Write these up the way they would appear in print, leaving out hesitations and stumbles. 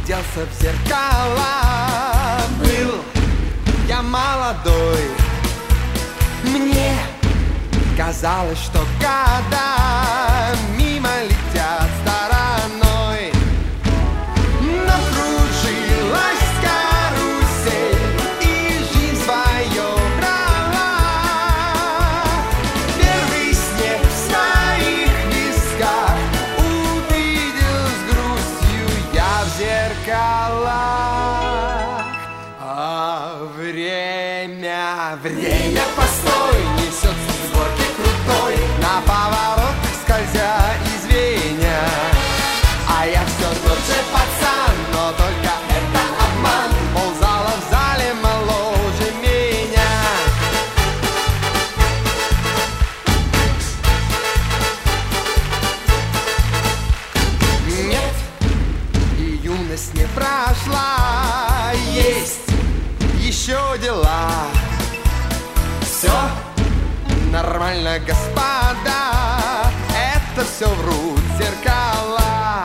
гляделся в зеркало. Был я молодой, мне казалось, что года мимо летят стороной. Но кружилась карусель, и жизнь свое брала. Первый снег в своих висках увидел с грустью я в зеркалах. А время, постой, несется с горки крутой, на поворотах скользя и звеня. А я все тот же пацан, но только это обман, ползала в зале моложе меня. Нет, и юность не прошла, есть еще дела. Все нормально, господа, это все врут зеркала.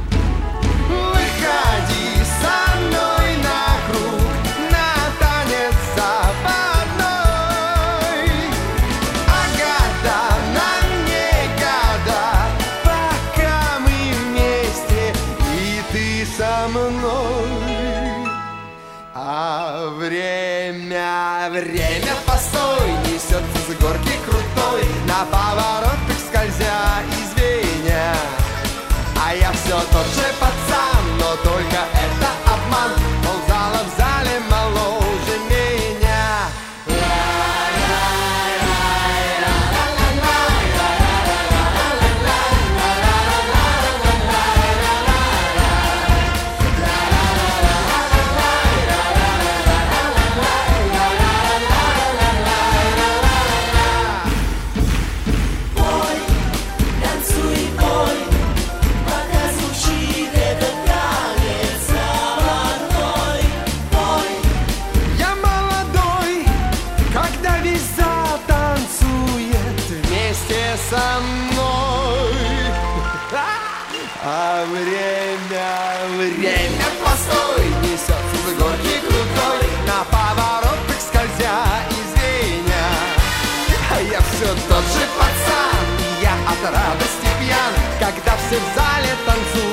Выходи со мной на круг, на танец западной. А года нам не года, пока мы вместе, и ты со мной. А время, постой, несется с горки крутой, на поворотах скользя и звеня. А я все тот же пацан, но только это обман, ползала в зале моложе меня. Со мной. А время, постой, несется с горки крутой, на поворотах скользя и звеня. А я все тот же пацан, я от радости пьян, когда все в зале танцуют.